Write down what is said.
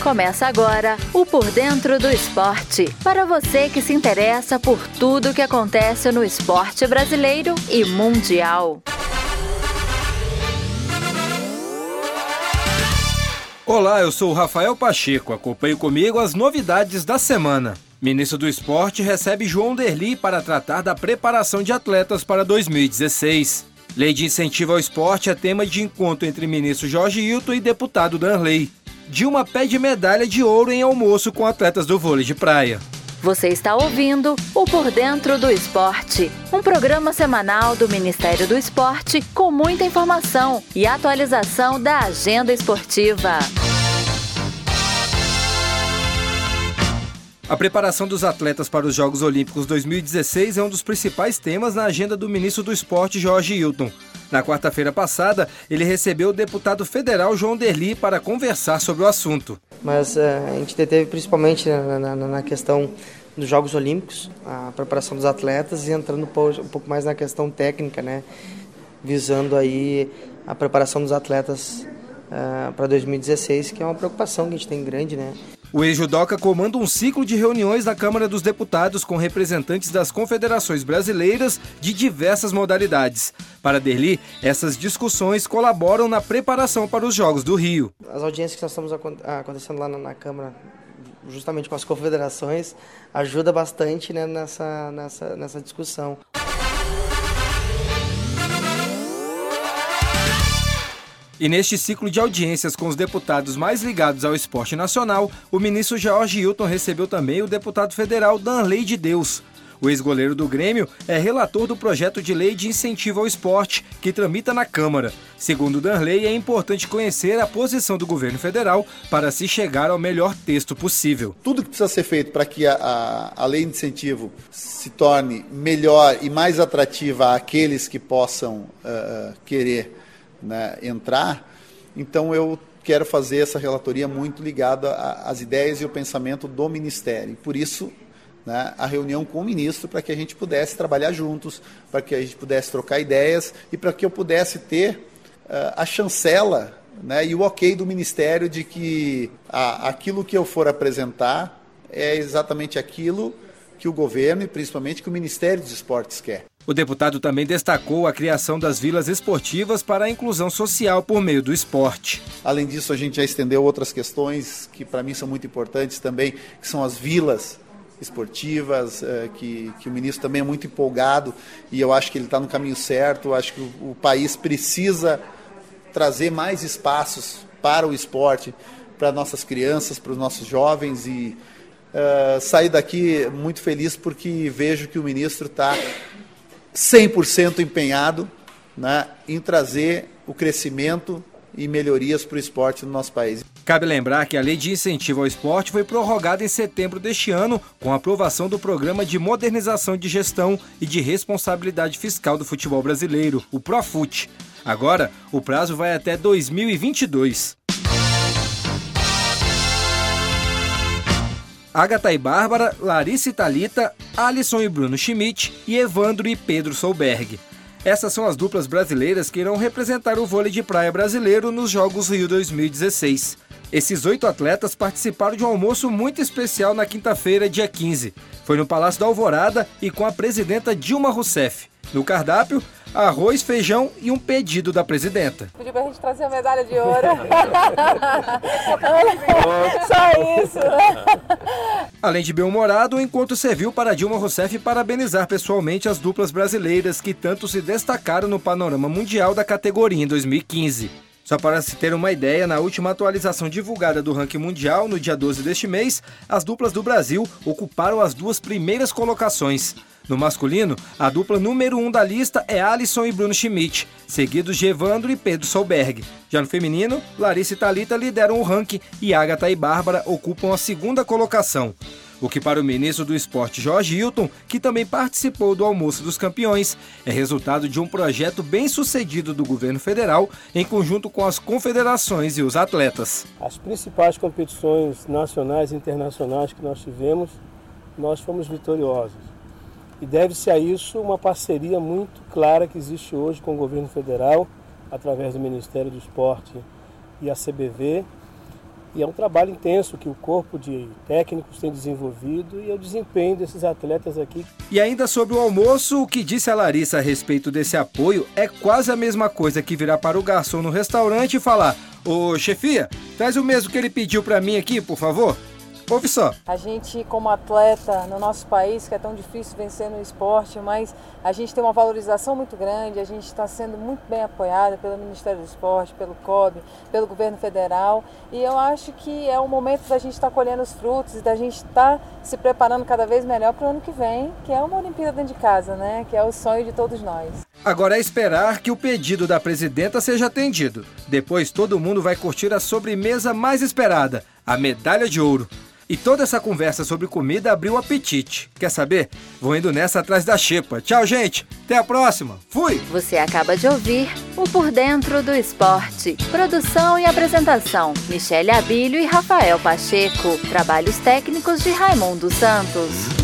Começa agora o Por Dentro do Esporte, para você que se interessa por tudo que acontece no esporte brasileiro e mundial. Olá, eu sou o Rafael Pacheco, acompanhe comigo as novidades da semana. Ministro do Esporte recebe João Derli para tratar da preparação de atletas para 2016. Lei de incentivo ao esporte é tema de encontro entre ministro Jorge Hilton e deputado Danley. Dilma pede medalha de ouro em almoço com atletas do vôlei de praia. Você está ouvindo o Por Dentro do Esporte, um programa semanal do Ministério do Esporte com muita informação e atualização da agenda esportiva. A preparação dos atletas para os Jogos Olímpicos 2016 é um dos principais temas na agenda do ministro do Esporte, Jorge Hilton. Na quarta-feira passada, ele recebeu o deputado federal João Derli para conversar sobre o assunto. Mas a gente deteve principalmente na questão dos Jogos Olímpicos, a preparação dos atletas e entrando um pouco mais na questão técnica, né? Visando aí a preparação dos atletas para 2016, que é uma preocupação que a gente tem grande, né? O ex-judoca comanda um ciclo de reuniões na Câmara dos Deputados com representantes das confederações brasileiras de diversas modalidades. Para Derli, essas discussões colaboram na preparação para os Jogos do Rio. As audiências que nós estamos acontecendo lá na Câmara, justamente com as confederações, ajuda bastante, né, nessa discussão. E neste ciclo de audiências com os deputados mais ligados ao esporte nacional, o ministro Jorge Hilton recebeu também o deputado federal Danley de Deus. O ex-goleiro do Grêmio é relator do projeto de lei de incentivo ao esporte, que tramita na Câmara. Segundo Danley, é importante conhecer a posição do governo federal para se chegar ao melhor texto possível. Tudo que precisa ser feito para que a lei de incentivo se torne melhor e mais atrativa àqueles que possam querer, né, entrar, então eu quero fazer essa relatoria muito ligada às ideias e o pensamento do Ministério. Por isso, né, a reunião com o ministro, para que a gente pudesse trabalhar juntos, para que a gente pudesse trocar ideias e para que eu pudesse ter a chancela, né, e o ok do Ministério de que aquilo que eu for apresentar é exatamente aquilo que o governo e principalmente que o Ministério dos Esportes quer. O deputado também destacou a criação das vilas esportivas para a inclusão social por meio do esporte. Além disso, a gente já estendeu outras questões que para mim são muito importantes também, que são as vilas esportivas, que o ministro também é muito empolgado e eu acho que ele está no caminho certo. Eu acho que o país precisa trazer mais espaços para o esporte, para nossas crianças, para os nossos jovens e sair daqui muito feliz porque vejo que o ministro está 100% empenhado, né, em trazer o crescimento e melhorias para o esporte no nosso país. Cabe lembrar que a Lei de Incentivo ao Esporte foi prorrogada em setembro deste ano com a aprovação do Programa de Modernização de Gestão e de Responsabilidade Fiscal do Futebol Brasileiro, o Profut. Agora, o prazo vai até 2022. Agatha e Bárbara, Larissa e Thalita, Alisson e Bruno Schmidt e Evandro e Pedro Solberg. Essas são as duplas brasileiras que irão representar o vôlei de praia brasileiro nos Jogos Rio 2016. Esses 8 atletas participaram de um almoço muito especial na quinta-feira, dia 15. Foi no Palácio da Alvorada e com a presidenta Dilma Rousseff. No cardápio, arroz, feijão e um pedido da presidenta. Pediu pra gente trazer a medalha de ouro. Só isso. Além de bem-humorado, o encontro serviu para Dilma Rousseff parabenizar pessoalmente as duplas brasileiras que tanto se destacaram no panorama mundial da categoria em 2015. Só para se ter uma ideia, na última atualização divulgada do ranking mundial, no dia 12 deste mês, as duplas do Brasil ocuparam as 2 primeiras colocações. No masculino, a dupla número 1 da lista é Alisson e Bruno Schmidt, seguidos de Evandro e Pedro Solberg. Já no feminino, Larissa e Thalita lideram o ranking e Agatha e Bárbara ocupam a 2ª colocação. O que para o ministro do Esporte Jorge Hilton, que também participou do Almoço dos Campeões, é resultado de um projeto bem sucedido do governo federal em conjunto com as confederações e os atletas. As principais competições nacionais e internacionais que nós tivemos, nós fomos vitoriosos. E deve-se a isso uma parceria muito clara que existe hoje com o governo federal, através do Ministério do Esporte e a CBV, E é um trabalho intenso que o corpo de técnicos tem desenvolvido e é o desempenho desses atletas aqui. E ainda sobre o almoço, o que disse a Larissa a respeito desse apoio é quase a mesma coisa que virar para o garçom no restaurante e falar: ô chefia, traz o mesmo que ele pediu para mim aqui, por favor. Ouve só. A gente, como atleta no nosso país, que é tão difícil vencer no esporte, mas a gente tem uma valorização muito grande, a gente está sendo muito bem apoiado pelo Ministério do Esporte, pelo COB, pelo governo federal, e eu acho que é o momento da gente estar colhendo os frutos e da gente estar se preparando cada vez melhor para o ano que vem, que é uma Olimpíada dentro de casa, né? Que é o sonho de todos nós. Agora é esperar que o pedido da presidenta seja atendido. Depois todo mundo vai curtir a sobremesa mais esperada, a medalha de ouro. E toda essa conversa sobre comida abriu o apetite. Quer saber? Vou indo nessa atrás da xepa. Tchau, gente. Até a próxima. Fui! Você acaba de ouvir o Por Dentro do Esporte. Produção e apresentação: Michele Abílio e Rafael Pacheco. Trabalhos técnicos de Raimundo Santos.